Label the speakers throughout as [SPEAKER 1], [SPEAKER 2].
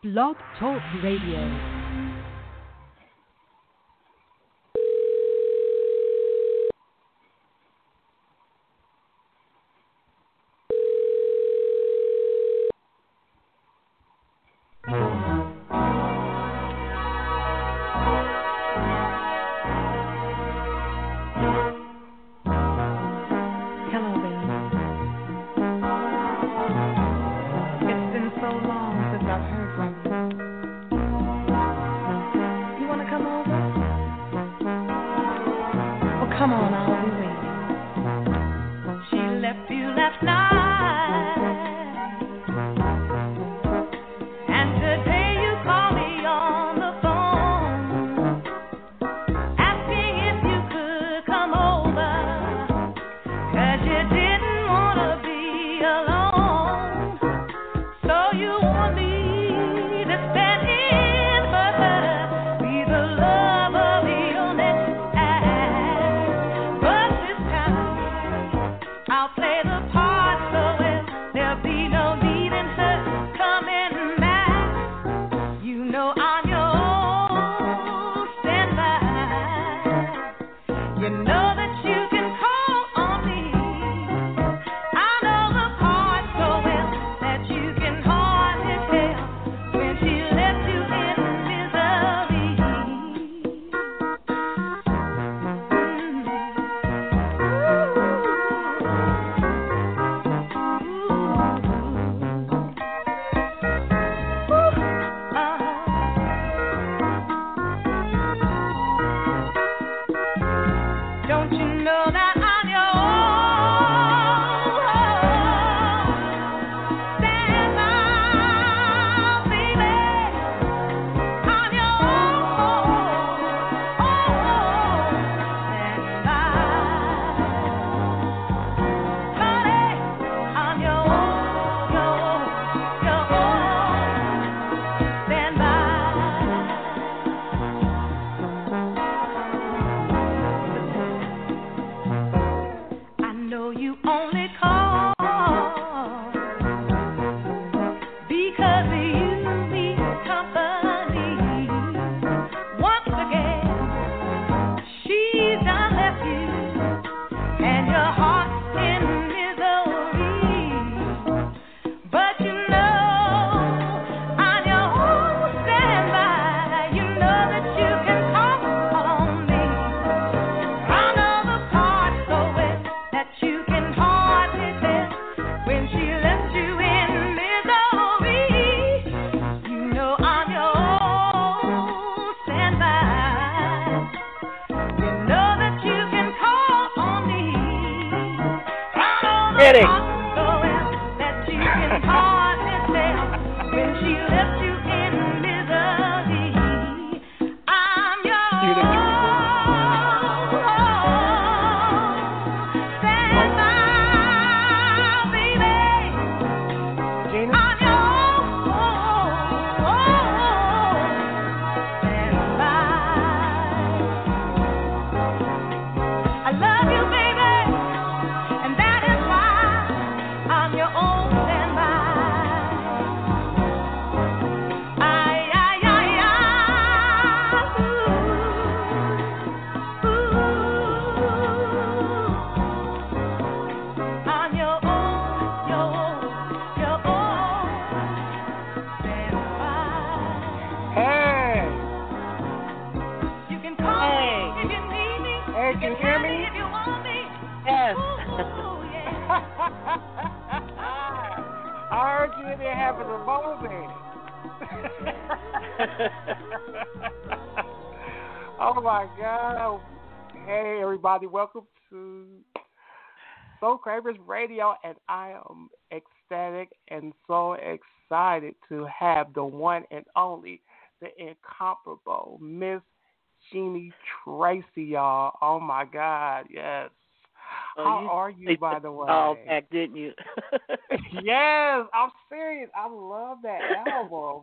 [SPEAKER 1] Blog Talk Radio.
[SPEAKER 2] Welcome to Soul Cravers Radio, and I am ecstatic and so excited to have the one and only, the incomparable Miss Jeannie Tracy, y'all. Oh my God, yes. How are you, by the way?
[SPEAKER 3] All back, didn't you?
[SPEAKER 2] Yes, I'm serious. I love that album.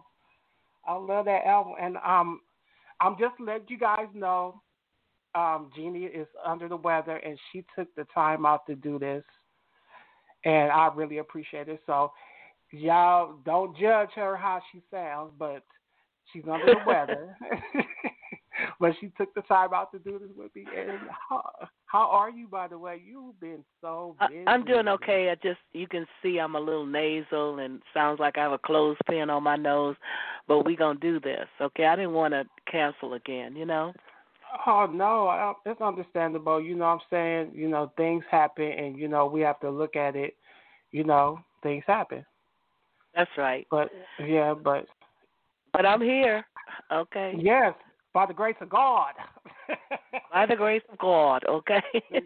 [SPEAKER 2] And I'm just letting you guys know. Jeannie is under the weather, and she took the time out to do this, and I really appreciate it. So y'all don't judge her how she sounds, but she's under the weather. But she took the time out to do this with me. And how are you, by the way? You've been so
[SPEAKER 1] I'm doing
[SPEAKER 2] busy.
[SPEAKER 1] okay. I just you can see I'm a little nasal and sounds like I have a clothespin on my nose, but we gonna do this, okay? I didn't want to cancel again, you know.
[SPEAKER 2] Oh no, it's understandable. You know what I'm saying? You know, things happen and we have to look at it, things happen.
[SPEAKER 1] That's right.
[SPEAKER 2] But yeah, but
[SPEAKER 1] But I'm here, okay?
[SPEAKER 2] yes, by the grace of God.
[SPEAKER 1] By the grace of God, okay?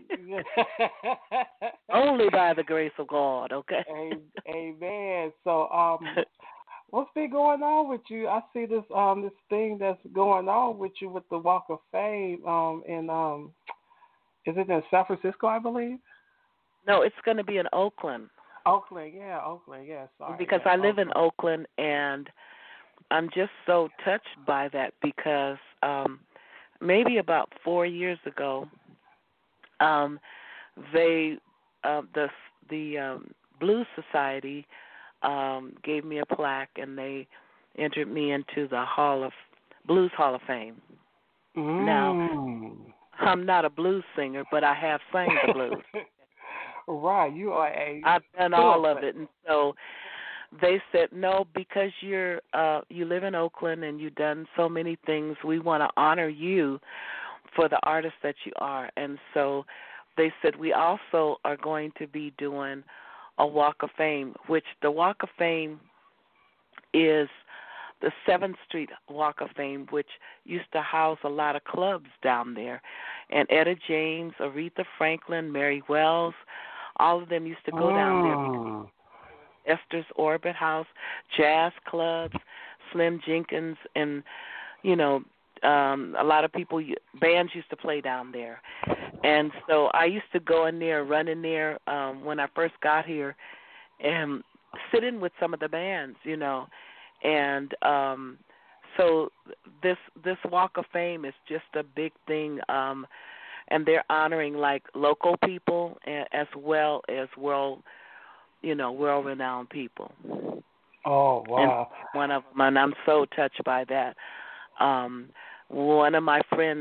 [SPEAKER 1] Only by the grace of God, okay?
[SPEAKER 2] Amen. So, what's been going on with you? I see this thing that's going on with you with the Walk of Fame. In is it in San Francisco? I believe.
[SPEAKER 1] No, it's going to be in Oakland.
[SPEAKER 2] Oakland, yeah, Oakland, yeah. Sorry,
[SPEAKER 1] Because
[SPEAKER 2] yeah,
[SPEAKER 1] I live in
[SPEAKER 2] Oakland.
[SPEAKER 1] Oakland, and I'm just so touched by that because maybe about 4 years ago, um, they the Blues Society gave me a plaque, and they entered me into the Blues Hall of Fame. Now,
[SPEAKER 2] Mm.
[SPEAKER 1] I'm not a blues singer, but I have sang the blues.
[SPEAKER 2] Right, you are a
[SPEAKER 1] I've done
[SPEAKER 2] fiddle
[SPEAKER 1] all of
[SPEAKER 2] player.
[SPEAKER 1] it, and so they said no, because you live in Oakland and you've done so many things. We want to honor you for the artist that you are, and so they said we also are going to be doing a Walk of Fame, which the Walk of Fame is the 7th Street Walk of Fame, which used to house a lot of clubs down there. And Etta James, Aretha Franklin, Mary Wells, all of them used to go down there because
[SPEAKER 2] Mm.
[SPEAKER 1] Esther's Orbit House, jazz clubs, Slim Jenkins, and, you know, a lot of people, bands used to play down there. And so I used to go in there, run in there when I first got here and sit in with some of the bands, and so this Walk of Fame is just a big thing, and they're honoring like local people as well as world renowned people.
[SPEAKER 2] Oh
[SPEAKER 1] And
[SPEAKER 2] wow.
[SPEAKER 1] one of them, and I'm so touched by that. Um, One of my friends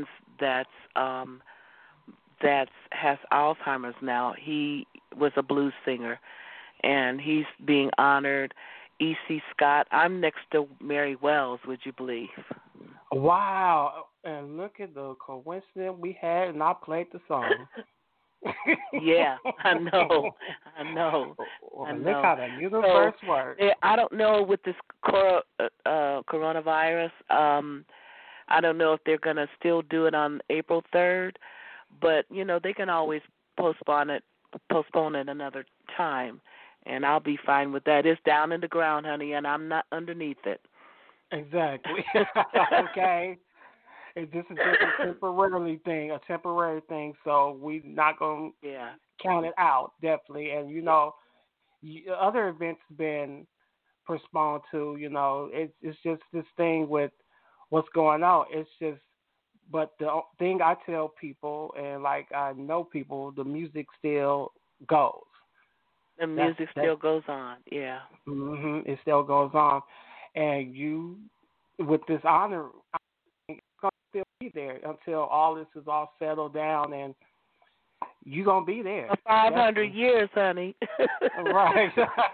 [SPEAKER 1] that has Alzheimer's now. He was a blues singer, and he's being honored. E.C. Scott. I'm next to Mary Wells, would you believe?
[SPEAKER 2] Wow. And look at the coincidence we had and I played the song.
[SPEAKER 1] Yeah, I know. I know. I
[SPEAKER 2] Look
[SPEAKER 1] know.
[SPEAKER 2] how the
[SPEAKER 1] So
[SPEAKER 2] universe works.
[SPEAKER 1] I don't know with this coronavirus. I don't know if they're going to still do it on April 3rd, but they can always postpone it another time, and I'll be fine with that. It's down in the ground, honey, and I'm not underneath it.
[SPEAKER 2] Exactly. Okay. This is just a temporary thing. So we're not gonna
[SPEAKER 1] Yeah.
[SPEAKER 2] count it out, definitely. And other events been postponed too. It's just this thing with what's going on. It's just, but the thing I tell people, and like I know people, the music still goes.
[SPEAKER 1] The
[SPEAKER 2] That's
[SPEAKER 1] music
[SPEAKER 2] that's
[SPEAKER 1] still goes on. Yeah.
[SPEAKER 2] it still goes on, and you with this honor, it's gonna still be there until all this is all settled down, and you're gonna be there,
[SPEAKER 1] For 500
[SPEAKER 2] definitely.
[SPEAKER 1] years, honey.
[SPEAKER 2] Right.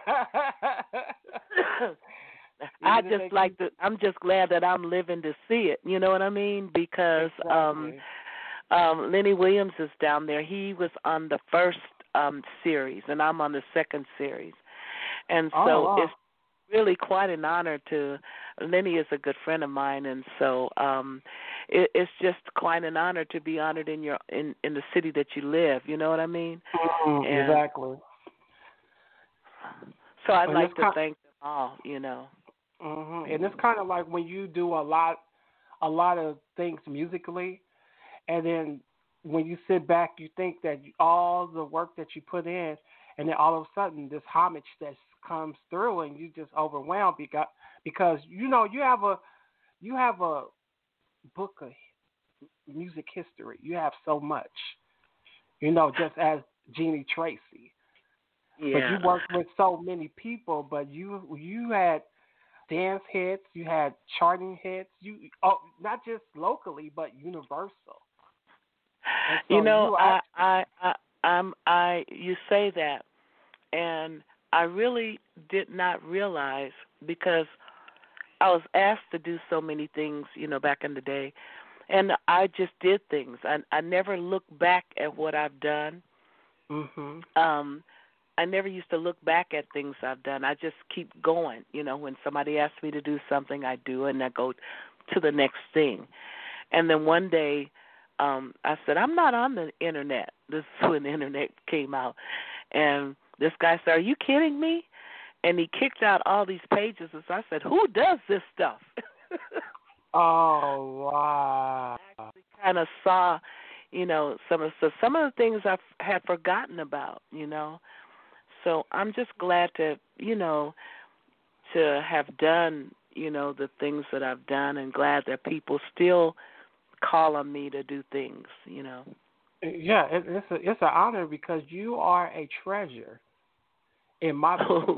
[SPEAKER 1] I
[SPEAKER 2] Even if
[SPEAKER 1] just
[SPEAKER 2] they
[SPEAKER 1] like
[SPEAKER 2] keep
[SPEAKER 1] to. I'm just glad that I'm living to see it. You know what I mean? Because
[SPEAKER 2] exactly.
[SPEAKER 1] Lenny Williams is down there. He was on the first series, and I'm on the second series, and
[SPEAKER 2] Oh
[SPEAKER 1] so
[SPEAKER 2] wow.
[SPEAKER 1] it's really quite an honor to. Lenny is a good friend of mine, and so it's just quite an honor to be honored in the city that you live. You know what I mean? And
[SPEAKER 2] Exactly.
[SPEAKER 1] so I'd
[SPEAKER 2] And it's
[SPEAKER 1] like to thank them all.
[SPEAKER 2] and it's kind of like when you do a lot of things musically, and then when you sit back, you think that all the work that you put in, and then all of a sudden this homage that comes through, and you just overwhelmed because you have a book of music history. You have so much, just as Jeannie Tracy. But you
[SPEAKER 1] Yeah.
[SPEAKER 2] worked with so many people, but you had dance hits, you had charting hits, not just locally but universal. And
[SPEAKER 1] You
[SPEAKER 2] so
[SPEAKER 1] know,
[SPEAKER 2] you actually
[SPEAKER 1] you say that, and I really did not realize because I was asked to do so many things, back in the day, and I just did things. I never look back at what I've done.
[SPEAKER 2] mhm.
[SPEAKER 1] Um, I never used to look back at things I've done. I just keep going. When somebody asks me to do something, I do it, and I go to the next thing. And then one day, I said, I'm not on the internet. This is when the internet came out. And this guy said, are you kidding me? And he kicked out all these pages. And so I said, who does this stuff?
[SPEAKER 2] Oh wow.
[SPEAKER 1] Kind of saw, some of the things I had forgotten about. So I'm just glad to have done, the things that I've done, and glad that people still call on me to do things.
[SPEAKER 2] Yeah, it's an honor because you are a treasure in my book.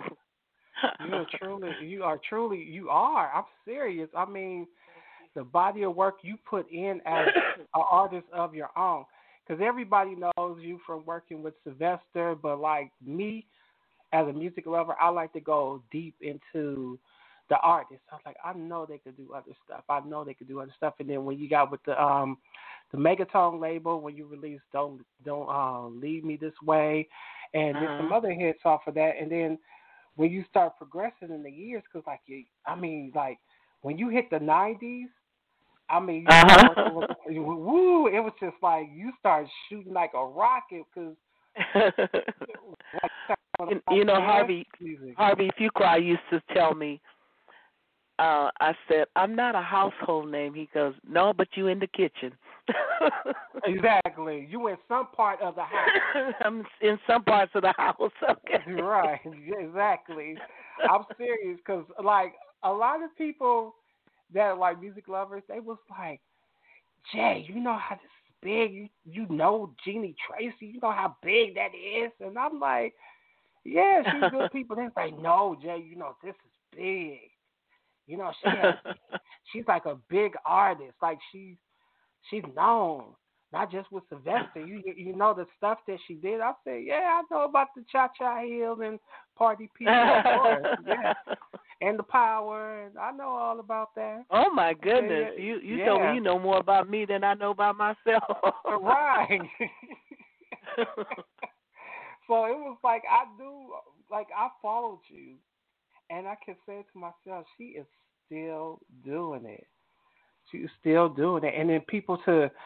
[SPEAKER 2] You are. I'm serious. I mean, the body of work you put in as an artist of your own. Because everybody knows you from working with Sylvester, but like me, as a music lover, I like to go deep into the artist. I was like, I know they could do other stuff. And then when you got with the Megatone label, when you released Don't Leave Me This Way, and there's some other hits off of that, and then when you start progressing in the years, because like when you hit the 90s, you start working with woo, it was just like you start shooting like a rocket because
[SPEAKER 1] Harvey, if you cry, used to tell me, I said, I'm not a household name. He goes, no, but you in the kitchen.
[SPEAKER 2] Exactly. You in some part of the house.
[SPEAKER 1] I'm in some parts of the house. Okay.
[SPEAKER 2] Right. Exactly. I'm serious because, like, a lot of people that are, like, music lovers, they was like, Jay, you know how this is big? You know Jeannie Tracy? You know how big that is? And I'm like, yeah, she's good people. They're like, no, Jay, this is big. She's like a big artist. Like she's known, not just with Sylvester. You know the stuff that she did. I said, yeah, I know about the Cha Cha Hills and Party People, of course. Yeah. And the Power, and I know all about that.
[SPEAKER 1] Oh my goodness. You told me you know more about me than I know about myself.
[SPEAKER 2] Right. So it was like I followed you, and I can say to myself, she is still doing it. She's still doing it. And then people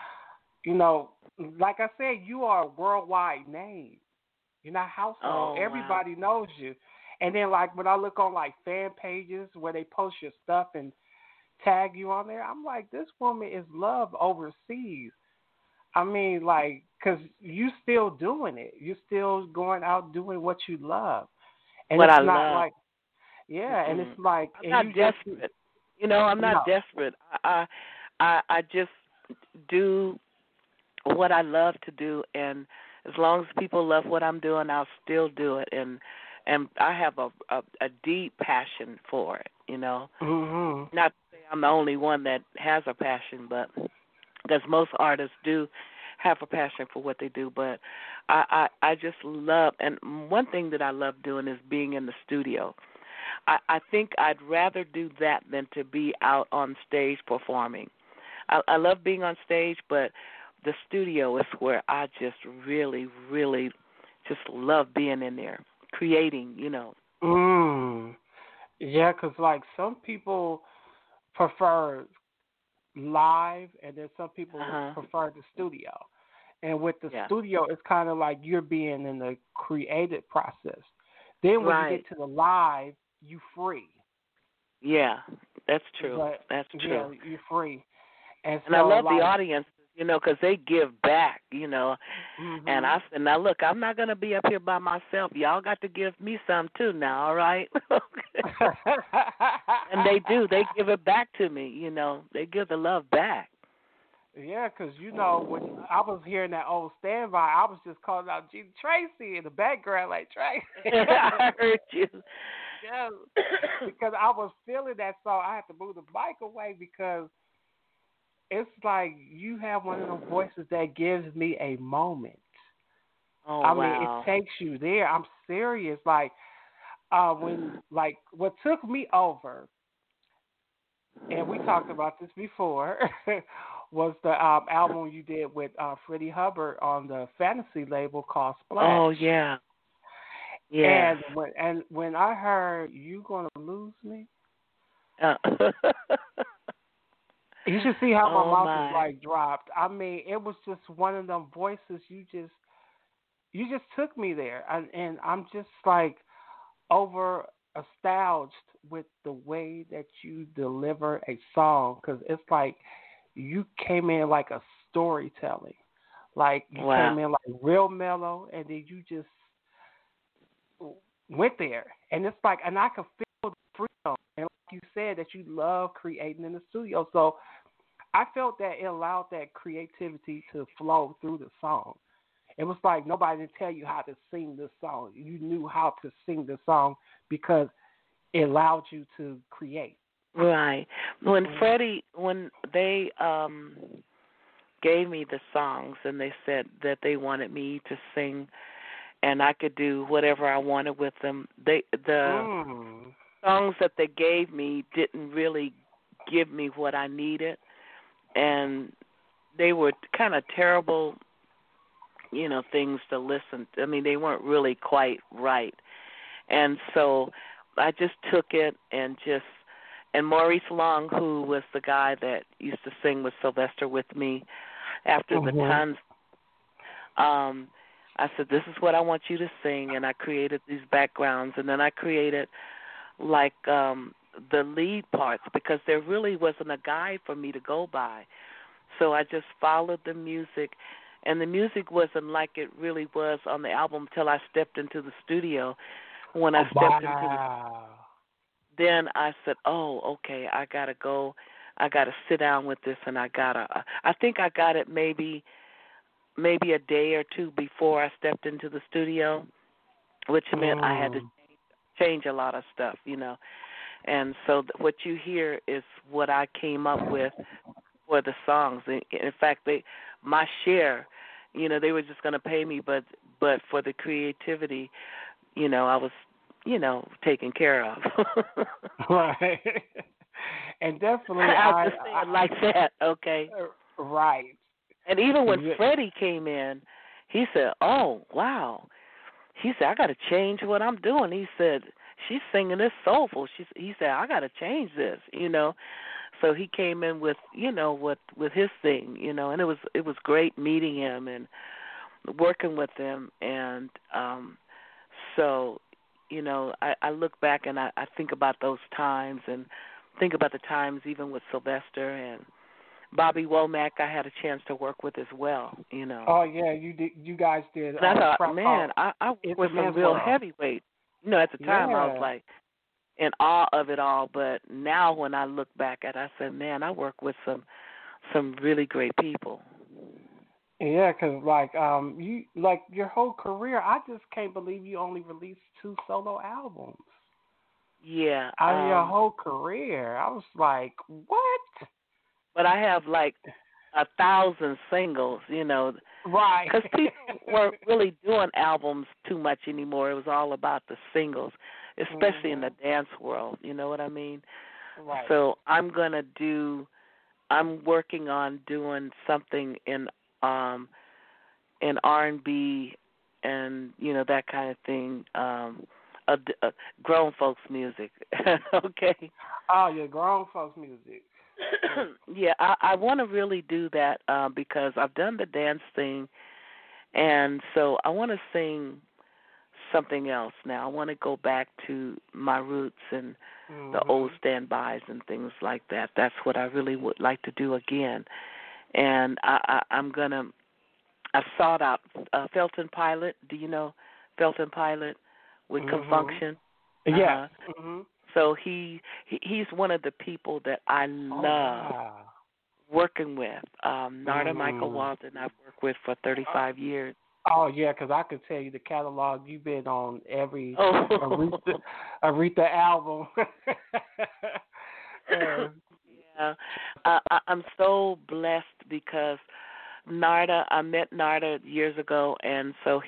[SPEAKER 2] like I said, you are a worldwide name. You're not household.
[SPEAKER 1] Oh,
[SPEAKER 2] Everybody
[SPEAKER 1] wow.
[SPEAKER 2] knows you. And then like when I look on like fan pages where they post your stuff and tag you on there, I'm like, this woman is loved overseas. I mean, like, because you still doing it. You're still going out doing what you love. And
[SPEAKER 1] What
[SPEAKER 2] it's
[SPEAKER 1] I
[SPEAKER 2] not
[SPEAKER 1] love.
[SPEAKER 2] like, yeah, and it's like,
[SPEAKER 1] I'm
[SPEAKER 2] and
[SPEAKER 1] not
[SPEAKER 2] you
[SPEAKER 1] desperate. I'm not
[SPEAKER 2] no.
[SPEAKER 1] desperate. I just do what I love to do, and as long as people love what I'm doing, I'll still do it. And I have a deep passion for it.
[SPEAKER 2] Mm-hmm.
[SPEAKER 1] Not to say I'm the only one that has a passion, but because most artists do have a passion for what they do. But I just love, and one thing that I love doing is being in the studio. I think I'd rather do that than to be out on stage performing. I love being on stage, but the studio is where I just really, really just love being in there, creating.
[SPEAKER 2] Yeah, because like some people prefer live, and then some people prefer the studio. And with the
[SPEAKER 1] Yeah.
[SPEAKER 2] studio, it's kind of like you're being in the creative process. Then when you
[SPEAKER 1] Right.
[SPEAKER 2] get to the live, you free.
[SPEAKER 1] Yeah, that's true.
[SPEAKER 2] But
[SPEAKER 1] That's
[SPEAKER 2] yeah,
[SPEAKER 1] true.
[SPEAKER 2] you're free. And
[SPEAKER 1] And I
[SPEAKER 2] so
[SPEAKER 1] love the
[SPEAKER 2] like,
[SPEAKER 1] audience, because they give back. And
[SPEAKER 2] mhm.
[SPEAKER 1] I said, now look, I'm not going to be up here by myself. Y'all got to give me some too now, all right? And they do. They give it back to me. They give the love back.
[SPEAKER 2] Yeah, because when I was hearing that old standby, I was just calling out Gina Tracy in the background, like Tracy.
[SPEAKER 1] I heard you.
[SPEAKER 2] Yeah, because I was feeling that song. I had to move the mic away because it's like you have one of those voices that gives me a moment.
[SPEAKER 1] Oh
[SPEAKER 2] I mean, it
[SPEAKER 1] wow.
[SPEAKER 2] takes you there. I'm serious. Like what took me over, and we talked about this before, was the album you did with Freddie Hubbard on the fantasy label called Splash.
[SPEAKER 1] Oh yeah. Yes.
[SPEAKER 2] And when I heard "You Gonna Lose Me,"
[SPEAKER 1] Uh,
[SPEAKER 2] you should see how my
[SPEAKER 1] oh
[SPEAKER 2] mouth is
[SPEAKER 1] my.
[SPEAKER 2] like dropped. I mean, it was just one of them voices you just took me there, and I'm just like over nostalged with the way that you deliver a song because it's like you came in like a storytelling, like you
[SPEAKER 1] Wow.
[SPEAKER 2] came in like real mellow, and then you just went there, and it's like, and I could feel the freedom, and like you said that you love creating in the studio, so I felt that it allowed that creativity to flow through the song. It was like nobody didn't tell you how to sing this song. You knew how to sing the song because it allowed you to create.
[SPEAKER 1] Right. When
[SPEAKER 2] Mm-hmm.
[SPEAKER 1] Freddie, when they gave me the songs and they said that they wanted me to sing and I could do whatever I wanted with them, the
[SPEAKER 2] Mm.
[SPEAKER 1] songs that they gave me didn't really give me what I needed, and they were kind of terrible, things to listen to. I mean, they weren't really quite right. And so I just took it and Maurice Long, who was the guy that used to sing with Sylvester with me after the
[SPEAKER 2] Mhm.
[SPEAKER 1] tons, I said, this is what I want you to sing, and I created these backgrounds, and then I created like the lead parts because there really wasn't a guide for me to go by. So I just followed the music, and the music wasn't like it really was on the album till I stepped into the studio. When I
[SPEAKER 2] Oh,
[SPEAKER 1] stepped into the
[SPEAKER 2] wow.
[SPEAKER 1] then I said, "Oh, okay, I gotta go. I gotta sit down with this, and I gotta." I think I got it maybe a day or two before I stepped into the studio, which meant I had to
[SPEAKER 2] Mm.
[SPEAKER 1] change a lot of stuff. And so what you hear is what I came up with for the songs. In fact, my share, they were just going to pay me, but for the creativity, I was, taken care of.
[SPEAKER 2] Right. And definitely,
[SPEAKER 1] I'll just say it like that, okay?
[SPEAKER 2] right.
[SPEAKER 1] And even when
[SPEAKER 2] Yeah.
[SPEAKER 1] Freddie came in, he said, "Oh, wow." He said, "I got to change what I'm doing." He said, "She's singing this soulful." He said, "I got to change this." So he came in with, with his thing, and it was great meeting him and working with him. And so, I look back and I think about those times and think about the times even with Sylvester and Bobby Womack. I had a chance to work with as well.
[SPEAKER 2] Oh yeah, you did. You guys did
[SPEAKER 1] And I
[SPEAKER 2] a
[SPEAKER 1] thought,
[SPEAKER 2] track called
[SPEAKER 1] man, I work
[SPEAKER 2] "It's a
[SPEAKER 1] with some
[SPEAKER 2] Man's
[SPEAKER 1] real
[SPEAKER 2] World."
[SPEAKER 1] heavyweights. At the time I was
[SPEAKER 2] Yeah.
[SPEAKER 1] like in awe of it all, but now when I look back at it, I said, man, I work with some really great people.
[SPEAKER 2] Yeah, 'cause you like your whole career. I just can't believe you only released 2 solo albums
[SPEAKER 1] Yeah,
[SPEAKER 2] out of your whole career. I was like, what?
[SPEAKER 1] but I have like 1,000 singles,
[SPEAKER 2] Right.
[SPEAKER 1] because people weren't really doing albums too much anymore. It was all about the singles, especially in the
[SPEAKER 2] Mhm.
[SPEAKER 1] dance world. You know what I mean?
[SPEAKER 2] Right.
[SPEAKER 1] So I'm working on doing something um in R&B and that kind of thing. Grown folks music. Okay.
[SPEAKER 2] Oh, your grown folks music.
[SPEAKER 1] Yeah, I want to really do that because I've done the dance thing, and so I want to sing something else now. I want to go back to my roots and the old
[SPEAKER 2] Mhm.
[SPEAKER 1] standbys and things like that. That's what I really would like to do again. And I'm gonna. I've sought out Felton Pilot. Do you know Felton Pilot with
[SPEAKER 2] Mhm.
[SPEAKER 1] Confunction? Uh
[SPEAKER 2] Yes.
[SPEAKER 1] huh.
[SPEAKER 2] Mhm.
[SPEAKER 1] So he's one of the people that I
[SPEAKER 2] Oh
[SPEAKER 1] love
[SPEAKER 2] wow.
[SPEAKER 1] working with. Narda Michael
[SPEAKER 2] Mm.
[SPEAKER 1] Walden I've worked with for 35 years.
[SPEAKER 2] Oh yeah, because I could tell you the catalog. You've been on every
[SPEAKER 1] Oh.
[SPEAKER 2] Aretha album. uh,
[SPEAKER 1] Yeah. I'm so blessed because I met Narda years ago, and so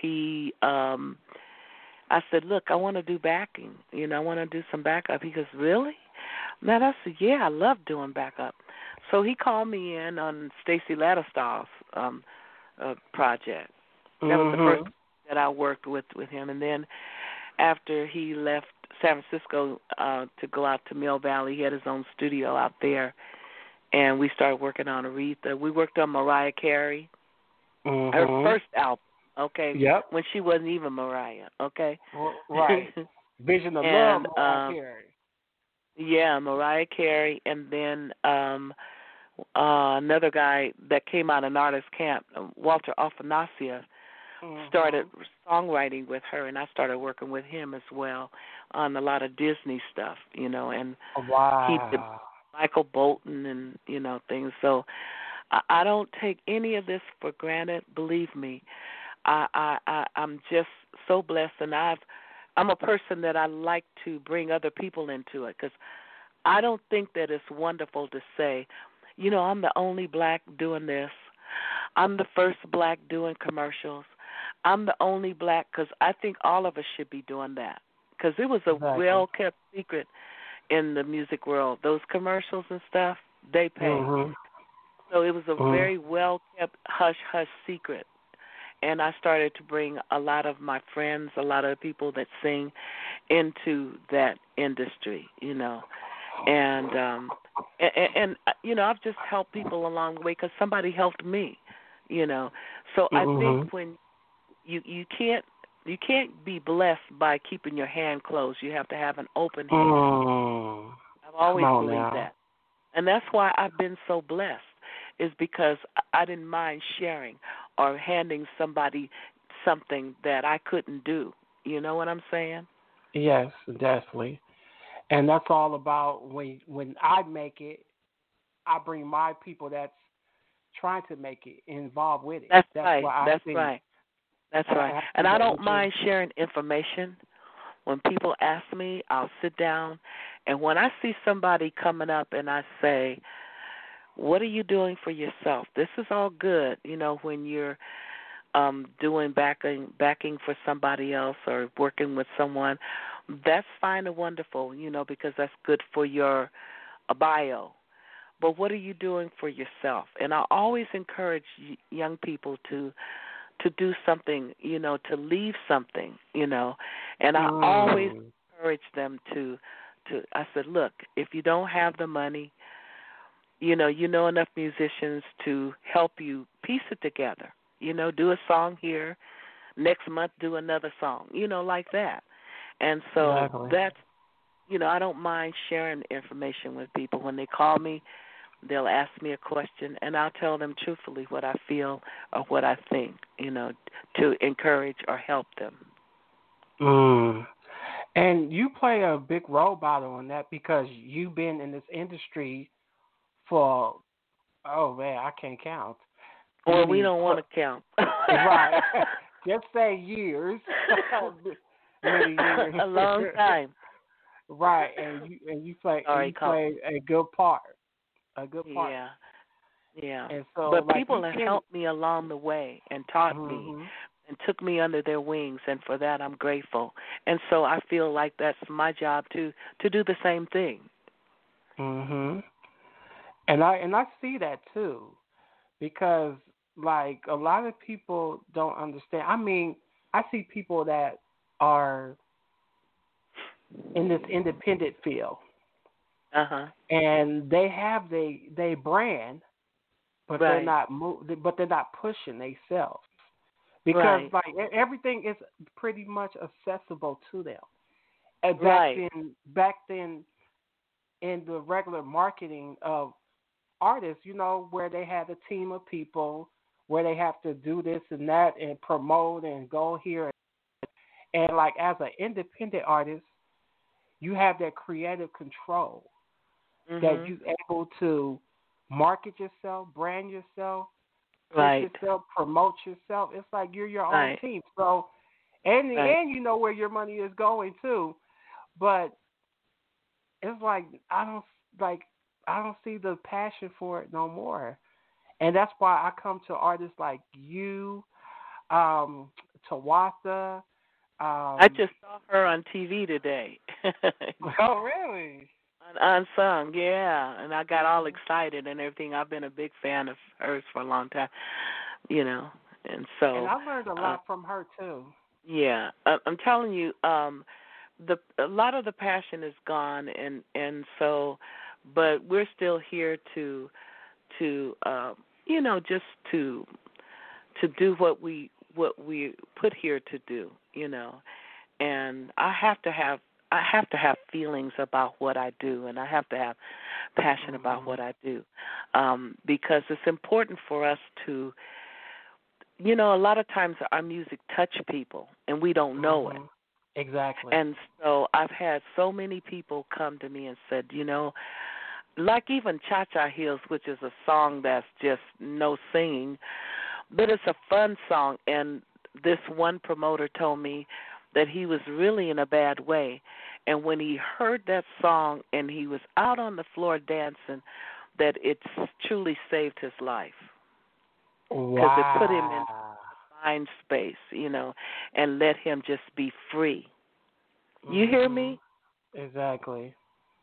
[SPEAKER 1] I said, look, I want to do backing. I want to do some backup. He goes, really? Man, I said, yeah, I love doing backup. So he called me in on Stacey Lattista's project. That was the first
[SPEAKER 2] mhm.
[SPEAKER 1] that I worked with him. And then after he left San Francisco to go out to Mill Valley, he had his own studio out there, and we started working on Aretha. We worked on Mariah Carey, her
[SPEAKER 2] Mhm.
[SPEAKER 1] first album, okay,
[SPEAKER 2] Yep.
[SPEAKER 1] when she wasn't even Mariah, okay?
[SPEAKER 2] Right. Vision of Love,
[SPEAKER 1] And
[SPEAKER 2] Mariah Carey.
[SPEAKER 1] yeah, Mariah Carey, and then another guy that came out of an artist camp, Walter Alfanasia, started
[SPEAKER 2] Mhm.
[SPEAKER 1] songwriting with her, and I started working with him as well on a lot of Disney stuff, and he did
[SPEAKER 2] Wow.
[SPEAKER 1] Michael Bolton and things. So I don't take any of this for granted. Believe me, I'm just so blessed, and I'm a person that I like to bring other people into it because I don't think that it's wonderful to say, I'm the only black doing this. I'm the first black doing commercials. I'm the only black because I think all of us should be doing that because it was a
[SPEAKER 2] Exactly.
[SPEAKER 1] well-kept secret in the music world. Those commercials and stuff, they pay.
[SPEAKER 2] Mhm.
[SPEAKER 1] So it was a
[SPEAKER 2] Mhm.
[SPEAKER 1] very well-kept hush-hush secret. And I started to bring a lot of my friends, a lot of the people that sing into that industry. And I've just helped people along the way because somebody helped me. So I think
[SPEAKER 2] Mhm.
[SPEAKER 1] when you can't be blessed by keeping your hand closed. You have to have an open hand.
[SPEAKER 2] Mm.
[SPEAKER 1] I've
[SPEAKER 2] Come
[SPEAKER 1] always
[SPEAKER 2] on
[SPEAKER 1] believed
[SPEAKER 2] now.
[SPEAKER 1] that. And that's why I've been so blessed, is because I didn't mind sharing or handing somebody something that I couldn't do. You know what I'm saying?
[SPEAKER 2] Yes, definitely. And that's all about when I make it, I bring my people that's trying to make it involved with it.
[SPEAKER 1] That's
[SPEAKER 2] That's
[SPEAKER 1] right.
[SPEAKER 2] what I
[SPEAKER 1] That's
[SPEAKER 2] think.
[SPEAKER 1] right. That's right.
[SPEAKER 2] I
[SPEAKER 1] And
[SPEAKER 2] see
[SPEAKER 1] I
[SPEAKER 2] that
[SPEAKER 1] don't
[SPEAKER 2] with you.
[SPEAKER 1] mind sharing information. When people ask me, I'll sit down. And when I see somebody coming up and I say, what are you doing for yourself? This is all good, when you're doing backing for somebody else or working with someone. That's fine and wonderful, because that's good for your bio. But what are you doing for yourself? And I always encourage young people to do something, to leave something. And I always
[SPEAKER 2] Mm.
[SPEAKER 1] encourage them to I said, look, if you don't have the money, you know enough musicians to help you piece it together. Do a song here, next month do another song, like that. And so
[SPEAKER 2] Exactly.
[SPEAKER 1] I don't mind sharing information with people. When they call me, they'll ask me a question, and I'll tell them truthfully what I feel or what I think, to encourage or help them.
[SPEAKER 2] Mm. And you play a big role model in that because you've been in this industry for, oh man, I can't count.
[SPEAKER 1] Well, we
[SPEAKER 2] Many
[SPEAKER 1] don't want to count.
[SPEAKER 2] right. Just say years. Many years.
[SPEAKER 1] A long time.
[SPEAKER 2] Right, and
[SPEAKER 1] Sorry,
[SPEAKER 2] you
[SPEAKER 1] call.
[SPEAKER 2] play a good part. A good part.
[SPEAKER 1] Yeah, yeah.
[SPEAKER 2] And so
[SPEAKER 1] But
[SPEAKER 2] like you
[SPEAKER 1] people have
[SPEAKER 2] can
[SPEAKER 1] helped me along the way and taught me
[SPEAKER 2] mhm.
[SPEAKER 1] and took me under their wings, and for that I'm grateful. And so I feel like that's my job to do the same thing.
[SPEAKER 2] Mhm. And I see that too because like a lot of people don't understand. I mean, I see people that are in this independent field
[SPEAKER 1] Uh huh.
[SPEAKER 2] and they have they brand but
[SPEAKER 1] Right.
[SPEAKER 2] but they're not pushing themselves because
[SPEAKER 1] Right.
[SPEAKER 2] like everything is pretty much accessible to them. And
[SPEAKER 1] Right.
[SPEAKER 2] back then in the regular marketing of artists, where they had a team of people, where they have to do this and that and promote and go here. And like as an independent artist, you have that creative control that
[SPEAKER 1] Mhm.
[SPEAKER 2] you're able to market yourself, brand yourself, push
[SPEAKER 1] Right.
[SPEAKER 2] yourself, promote yourself. It's like you're your own
[SPEAKER 1] Right.
[SPEAKER 2] team. So, and in the
[SPEAKER 1] Right.
[SPEAKER 2] end, you know where your money is going too. But it's like I don't see the passion for it no more. And that's why I come to artists like you, Tawatha.
[SPEAKER 1] I
[SPEAKER 2] Um,
[SPEAKER 1] just saw her on TV today.
[SPEAKER 2] oh, really?
[SPEAKER 1] Unsung, yeah, and I got all excited and everything. I've been a big fan of hers for a long time, and
[SPEAKER 2] And
[SPEAKER 1] so,
[SPEAKER 2] I learned a
[SPEAKER 1] uh,
[SPEAKER 2] lot from her too.
[SPEAKER 1] yeah, I'm telling you, a lot of the passion is gone, and so, but we're still here to just to do what we put here to do. And I have to have feelings about what I do, and I have to have passion about
[SPEAKER 2] Mhm.
[SPEAKER 1] what I do, because it's important for us to, a lot of times our music touch people, and we don't know it.
[SPEAKER 2] Mhm. Exactly.
[SPEAKER 1] And so I've had so many people come to me and said, like even Cha Cha Heels, which is a song that's just no singing, but it's a fun song. And this one promoter told me that he was really in a bad way. And when he heard that song and he was out on the floor dancing, that it's truly saved his life because it put him in
[SPEAKER 2] Wow.
[SPEAKER 1] mind space, and let him just be free. You hear
[SPEAKER 2] Mhm.
[SPEAKER 1] me?
[SPEAKER 2] Exactly.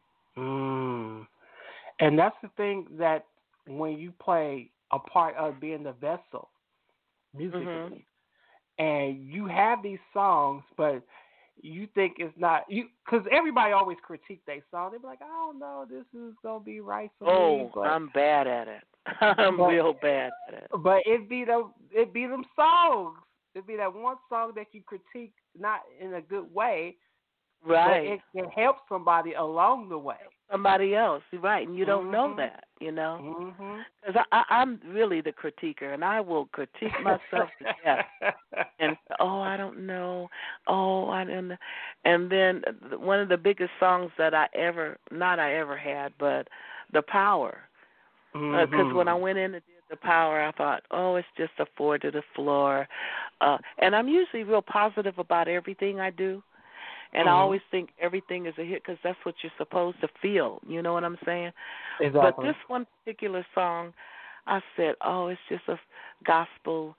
[SPEAKER 2] Mm. And that's the thing that when you play a part of being the vessel
[SPEAKER 1] Mhm.
[SPEAKER 2] musically, and you have these songs, but you think it's not you because everybody always critique their song. They be like, I don't know, this is gonna be right for me,
[SPEAKER 1] Oh, I'm bad at it. I'm
[SPEAKER 2] but
[SPEAKER 1] real bad at it.
[SPEAKER 2] but it be them songs. It be that one song that you critique not in a good way, but
[SPEAKER 1] Right.
[SPEAKER 2] it can help somebody along the way.
[SPEAKER 1] Somebody else, right? And you don't know
[SPEAKER 2] Mhm.
[SPEAKER 1] that.
[SPEAKER 2] Mhm.
[SPEAKER 1] Because I'm really the critiquer, and I will critique myself to death. And oh, I don't know. Oh, I don't know. And then one of the biggest songs that I ever had, but The Power. Because when I
[SPEAKER 2] Mhm.
[SPEAKER 1] went in and did The Power, I thought, oh, it's just a four to the floor. And I'm usually real positive about everything I do. And I
[SPEAKER 2] Mhm.
[SPEAKER 1] always think everything is a hit because that's what you're supposed to feel. You know what I'm saying? But
[SPEAKER 2] Exactly.
[SPEAKER 1] this one particular song, I said, oh, it's just a gospel,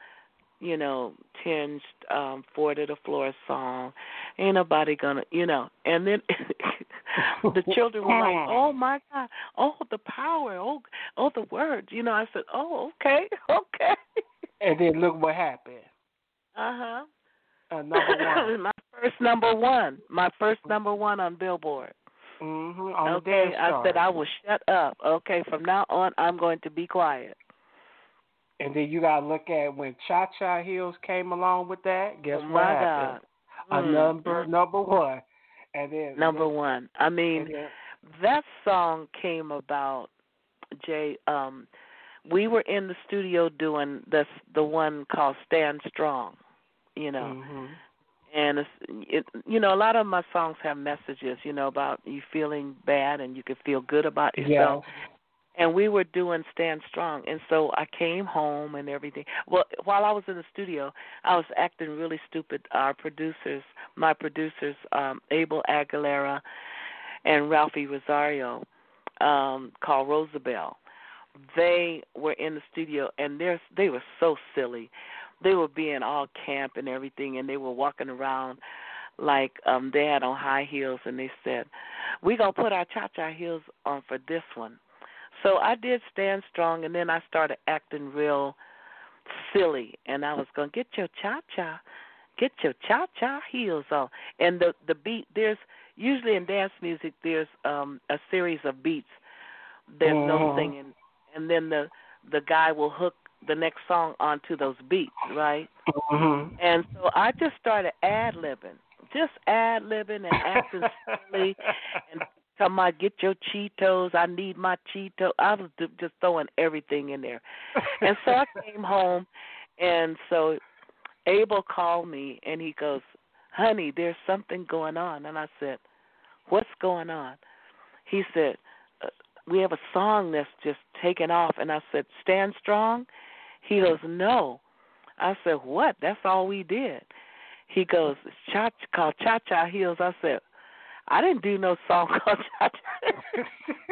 [SPEAKER 1] tinged four to the floor song. Ain't nobody gonna. And then the children were like, oh my God, oh the power, oh the words. I said, oh okay, okay.
[SPEAKER 2] And then look what happened.
[SPEAKER 1] Uh
[SPEAKER 2] Number one.
[SPEAKER 1] huh. My first number one on Billboard.
[SPEAKER 2] Mhm. On the
[SPEAKER 1] Okay,
[SPEAKER 2] dance
[SPEAKER 1] I said
[SPEAKER 2] chart.
[SPEAKER 1] I will shut up. Okay, from now on I'm going to be quiet.
[SPEAKER 2] And then you gotta look at when Cha Cha Heels came along with that. Guess
[SPEAKER 1] Oh
[SPEAKER 2] what
[SPEAKER 1] my
[SPEAKER 2] happened?
[SPEAKER 1] God.
[SPEAKER 2] A number one. And then
[SPEAKER 1] Number one. I
[SPEAKER 2] and
[SPEAKER 1] mean,
[SPEAKER 2] then
[SPEAKER 1] that song came about, Jay. We were in the studio doing the one called Stand Strong, you know.
[SPEAKER 2] mhm.
[SPEAKER 1] And a lot of my songs have messages, about you feeling bad and you can feel good about yourself.
[SPEAKER 2] Yes.
[SPEAKER 1] And we were doing Stand Strong, and so I came home and everything. Well, while I was in the studio, I was acting really stupid. My producers, Abel Aguilera and Ralphie Rosario, called Rosabelle. They were in the studio, and they were so silly. They were being all camp and everything, and they were walking around like they had on high heels, and they said, "We're gonna put our cha-cha heels on for this one." So I did Stand Strong, and then I started acting real silly, and I was going, get your cha-cha heels on. And the beat, there's usually in dance music, there's a series of beats. There's no
[SPEAKER 2] Mhm.
[SPEAKER 1] singing, and then the guy will hook the next song onto those beats, right?
[SPEAKER 2] Mhm.
[SPEAKER 1] And so I just started ad-libbing and acting silly and talking about get your Cheetos, I need my Cheetos. I was just throwing everything in there. And so I came home, and so Abel called me, and he goes, honey, there's something going on. And I said, what's going on? He said, we have a song that's just taken off. And I said, Stand Strong? He goes, no. I said, what? That's all we did. He goes, it's called Cha-Cha Heels. I said, I didn't do no song called Cha-Cha.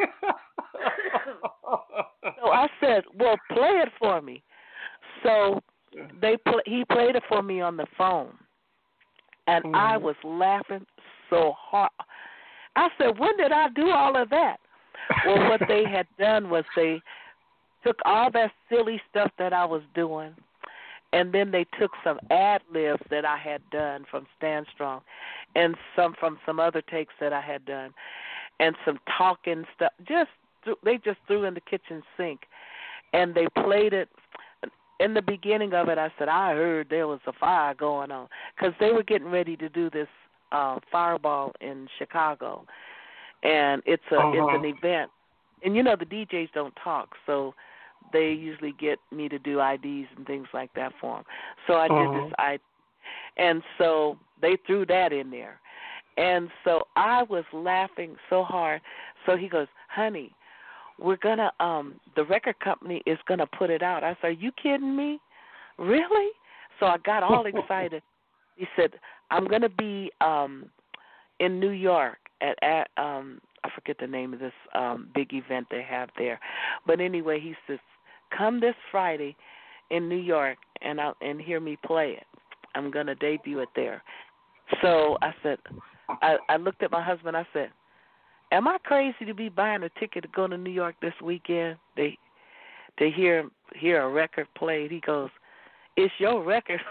[SPEAKER 1] So I said, well, play it for me. So he played it for me on the phone. And I was laughing so hard. I said, when did I do all of that? Well, what they had done was they took all that silly stuff that I was doing, and then they took some ad-libs that I had done from Stand Strong and some from some other takes that I had done and some talking stuff. They just threw in the kitchen sink, and they played it. In the beginning of it, I said, I heard there was a fire going on because they were getting ready to do this Fireball in Chicago, and it's an event. And, you know, the DJs don't talk, so they usually get me to do IDs and things like that for them. So I did this ID, and so they threw that in there. And so I was laughing so hard. So he goes, honey, we're going to, the record company is going to put it out. I said, are you kidding me? Really? So I got all excited. He said, I'm going to be in New York at I forget the name of this big event they have there. But anyway, he says, come this Friday in New York and hear me play it. I'm going to debut it there. So I said, I looked at my husband. I said, am I crazy to be buying a ticket to go to New York this weekend to hear a record played? He goes, it's your record.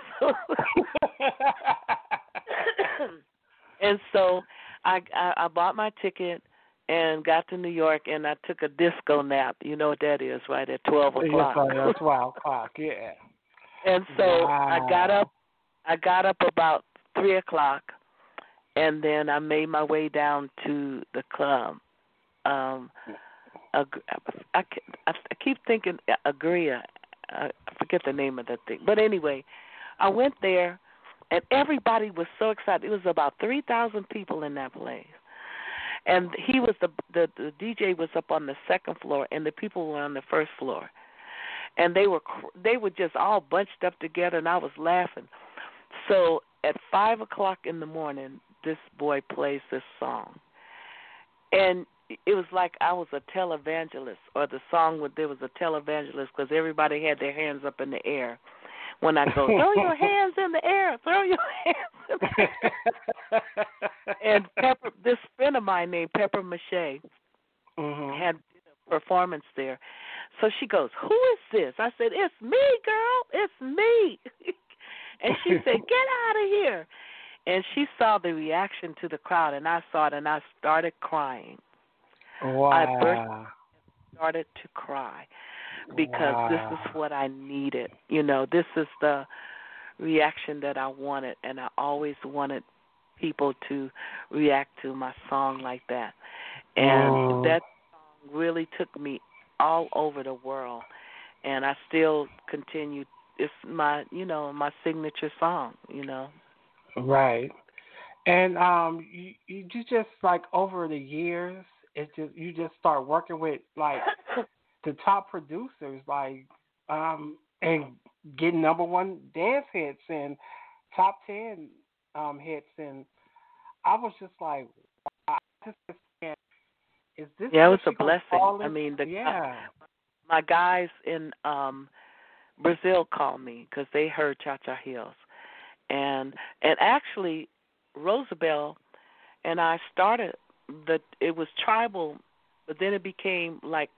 [SPEAKER 1] And so I bought my ticket and got to New York, and I took a disco nap. You know what that is, right, at 12 o'clock.
[SPEAKER 2] Yes, that's 12 o'clock, yeah.
[SPEAKER 1] And so I got up about 3 o'clock, and then I made my way down to the club. I keep thinking Agria. I forget the name of that thing. But anyway, I went there, and everybody was so excited. It was about 3,000 people in that place. And he was the DJ was up on the second floor, and the people were on the first floor. And they were just all bunched up together, and I was laughing. So at 5 o'clock in the morning, this boy plays this song. And it was like I was a televangelist, or the song there was a televangelist, because everybody had their hands up in the air. When I go, throw your hands in the air, throw your hands in the air. And this friend of mine named Pepper Mache had a performance there. So she goes, who is this? I said, it's me, girl, it's me. And she said, get out of here. And she saw the reaction to the crowd, and I saw it, and I started crying.
[SPEAKER 2] Wow.
[SPEAKER 1] I burst and started to cry because this is what I needed. You know, this is the reaction that I wanted, and I always wanted people to react to my song like that. And that song really took me all over the world, and I still continue. It's my signature song, you know.
[SPEAKER 2] Right. And you just, like, over the years, you just start working with, like, the top producers, like, and getting number one dance hits and top 10 hits, and I was just like, wow, is this?
[SPEAKER 1] Yeah, it was a blessing. I mean, my guys in Brazil called me because they heard Cha-Cha Heels, and actually, Rosabelle and I started it was tribal, but then it became like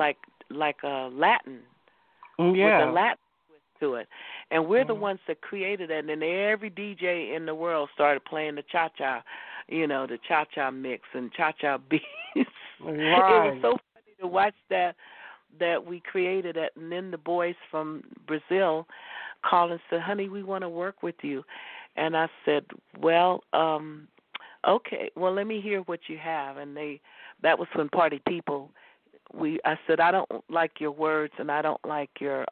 [SPEAKER 1] a Latin with a Latin twist to it, and we're the ones that created it. And then every DJ in the world started playing the cha-cha, the cha-cha mix and cha-cha beats. Right. It was so funny to watch that we created it, and then the boys from Brazil called and said, "Honey, we want to work with you," and I said, "Well, okay, well, let me hear what you have." And that was when Party People. I said, I don't like your words, and I don't like the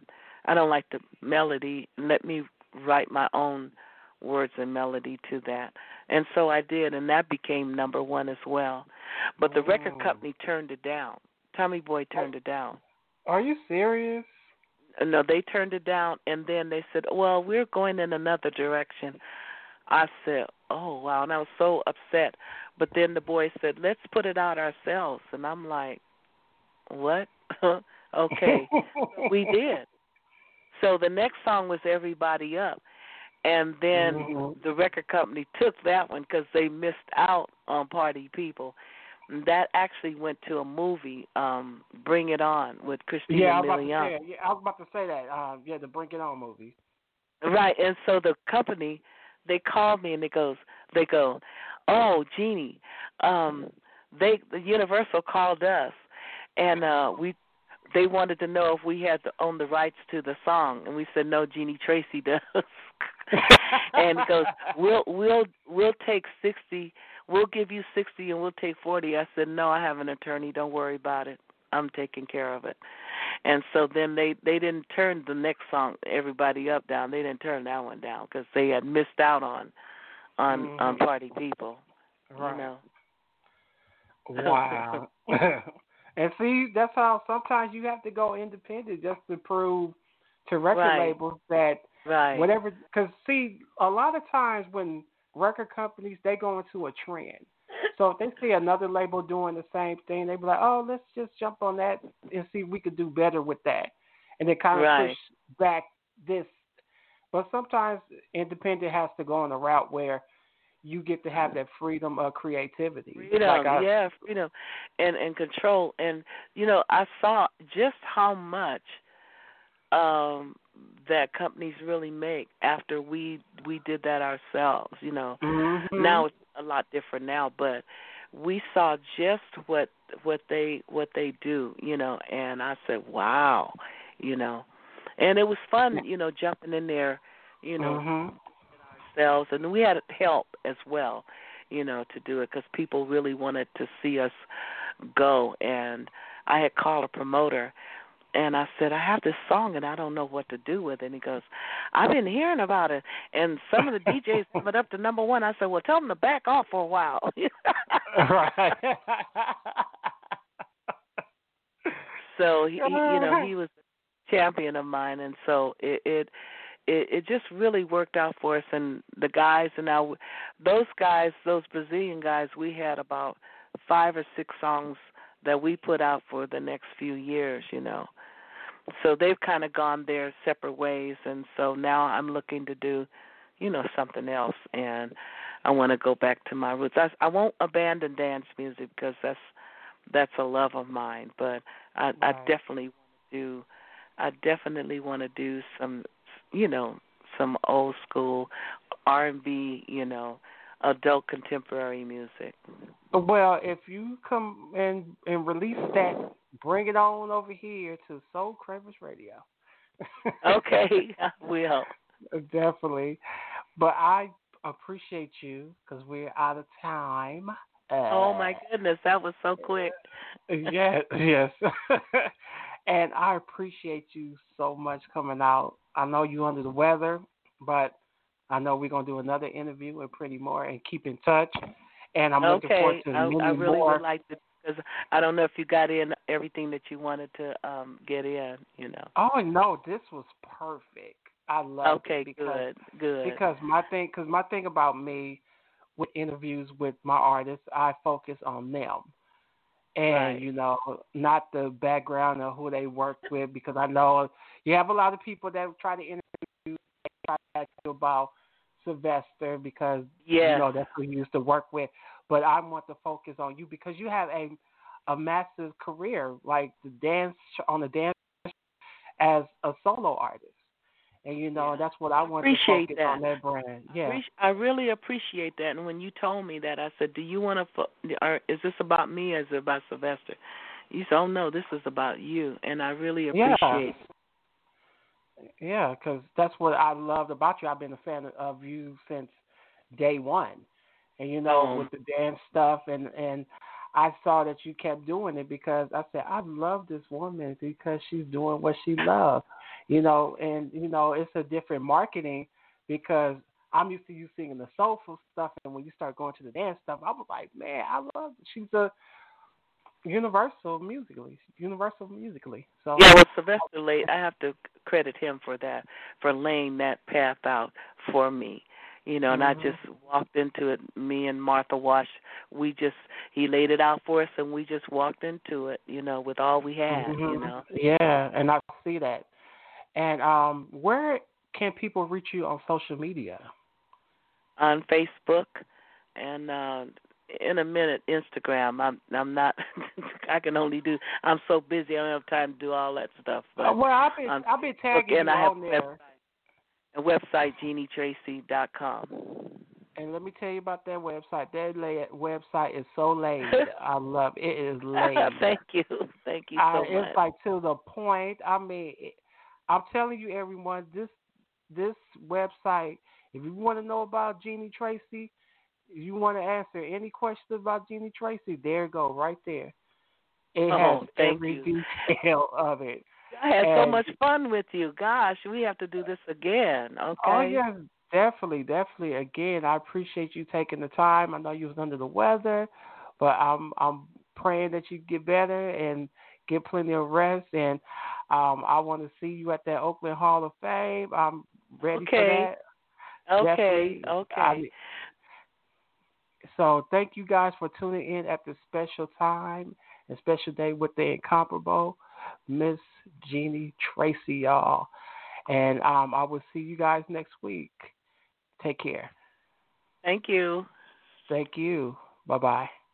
[SPEAKER 1] melody. Let me write my own words and melody to that. And so I did, and that became number one as well. But the record company turned it down. Tommy Boy turned it down.
[SPEAKER 2] Are you serious?
[SPEAKER 1] No, they turned it down, and then they said, "Well, we're going in another direction." I said, "Oh wow," and I was so upset. But then the boys said, "Let's put it out ourselves," and I'm like, "What?" Okay, so we did. So the next song was "Everybody Up," and then the record company took that one because they missed out on "Party People." And that actually went to a movie, "Bring It On" with Christina Milian.
[SPEAKER 2] I was about to say that. The Bring It On movie.
[SPEAKER 1] Right, and so the company, they called me and they go, "Oh, Jeannie, the Universal called us, and they wanted to know if we had to own the rights to the song," and we said, "No, Jeannie Tracy does." And he goes, "We'll take 60. We'll give you 60, and we'll take 40." I said, "No, I have an attorney. Don't worry about it. I'm taking care of it." And so then they didn't turn the next song, "Everybody Up," down. They didn't turn that one down because they had missed out on Party People.
[SPEAKER 2] Right.
[SPEAKER 1] You know.
[SPEAKER 2] Wow. And see, that's how sometimes you have to go independent just to prove to record labels that whatever. Because see, a lot of times when record companies, they go into a trend. So if they see another label doing the same thing, they be like, "Oh, let's just jump on that and see if we could do better with that," and they kind of push back this. But sometimes independent has to go on a route where you get to have that freedom of creativity.
[SPEAKER 1] Freedom and control. And I saw just how much that companies really make after we did that ourselves. Now it's a lot different now, but we saw just what they do. And I said, wow, and it was fun, jumping in there, ourselves, and we had help as well, to do it because people really wanted to see us go. And I had called a promoter, and I said, "I have this song, and I don't know what to do with it." And he goes, "I've been hearing about it, and some of the DJs put it up to number one." I said, "Well, tell them to back off for a while."
[SPEAKER 2] Right.
[SPEAKER 1] So he was a champion of mine, and so it just really worked out for us. And the guys, and now those Brazilian guys, we had about 5 or 6 songs that we put out for the next few years, So they've kind of gone their separate ways, and so now I'm looking to do, something else, and I want to go back to my roots. I won't abandon dance music because that's a love of mine, but I definitely want to do some, some old school R&B, adult contemporary music.
[SPEAKER 2] Well, if you come and release that, bring it on over here to Soul Cravers Radio.
[SPEAKER 1] Okay, I will.
[SPEAKER 2] Definitely. But I appreciate you because we're out of time.
[SPEAKER 1] Oh, my goodness, that was so quick.
[SPEAKER 2] Yes. And I appreciate you so much coming out. I know you're under the weather, but I know we're going to do another interview with Pretty More and keep in touch. And I'm looking forward to many more.
[SPEAKER 1] I really would like to, because I don't know if you got in everything that you wanted to get in,
[SPEAKER 2] Oh, no, this was perfect. I love it.
[SPEAKER 1] Okay, good.
[SPEAKER 2] Because my thing about me with interviews with my artists, I focus on them. And, not the background of who they work with, because I know you have a lot of people that try to interview, try to ask you about Sylvester because, that's who you used to work with. But I want to focus on you because you have a massive career, like the dance as a solo artist. And, that's what I want to focus on, that brand. Yeah.
[SPEAKER 1] I really appreciate that. And when you told me that, I said, "Do you want to, is this about me or is it about Sylvester?" You said, "Oh, no, this is about you." And I really appreciate it.
[SPEAKER 2] Yeah, because that's what I loved about you. I've been a fan of you since day one. And, with the dance stuff, and I saw that you kept doing it because I said, I love this woman because she's doing what she loves. And it's a different marketing because I'm used to you singing the soulful stuff, and when you start going to the dance stuff, I was like, man, I love it. Universal Musically. So
[SPEAKER 1] Yeah, well, Sylvester Late, I have to credit him for that, for laying that path out for me. And I
[SPEAKER 2] mhm.
[SPEAKER 1] just walked into it. Me and Martha Wash, he laid it out for us, and we just walked into it, with all we had.
[SPEAKER 2] Yeah, and I see that. And where can people reach you on social media?
[SPEAKER 1] On Facebook, and in a minute Instagram. I'm not. I can only do. I'm so busy. I don't have time to do all that stuff. But
[SPEAKER 2] Well,
[SPEAKER 1] on
[SPEAKER 2] I've been
[SPEAKER 1] Facebook,
[SPEAKER 2] tagging
[SPEAKER 1] and
[SPEAKER 2] you
[SPEAKER 1] I have
[SPEAKER 2] on there.
[SPEAKER 1] a website JeannieTracy.com.
[SPEAKER 2] And let me tell you about that website. Website is so laid. I love it. It is laid.
[SPEAKER 1] Thank you. Thank you so
[SPEAKER 2] It's
[SPEAKER 1] much.
[SPEAKER 2] like to the point. I mean, I'm telling you, everyone, this website. If you want to know about Jeannie Tracy, if you want to answer any questions about Jeannie Tracy, there you go, right there. It has
[SPEAKER 1] Oh, thank
[SPEAKER 2] every
[SPEAKER 1] you.
[SPEAKER 2] detail of it.
[SPEAKER 1] I had so
[SPEAKER 2] And
[SPEAKER 1] much fun with you. Gosh, we have to do this again.
[SPEAKER 2] oh
[SPEAKER 1] Okay.
[SPEAKER 2] yes, definitely. Again, I appreciate you taking the time. I know you was under the weather, but I'm praying that you get better and get plenty of rest. And I want to see you at that Oakland Hall of Fame. I'm ready for
[SPEAKER 1] Okay.
[SPEAKER 2] that.
[SPEAKER 1] Okay.
[SPEAKER 2] Definitely.
[SPEAKER 1] Okay.
[SPEAKER 2] So thank you guys for tuning in at this special time and special day with the incomparable Miss Jeannie Tracy, y'all. And I will see you guys next week. Take care.
[SPEAKER 1] Thank you.
[SPEAKER 2] Thank you. Bye-bye.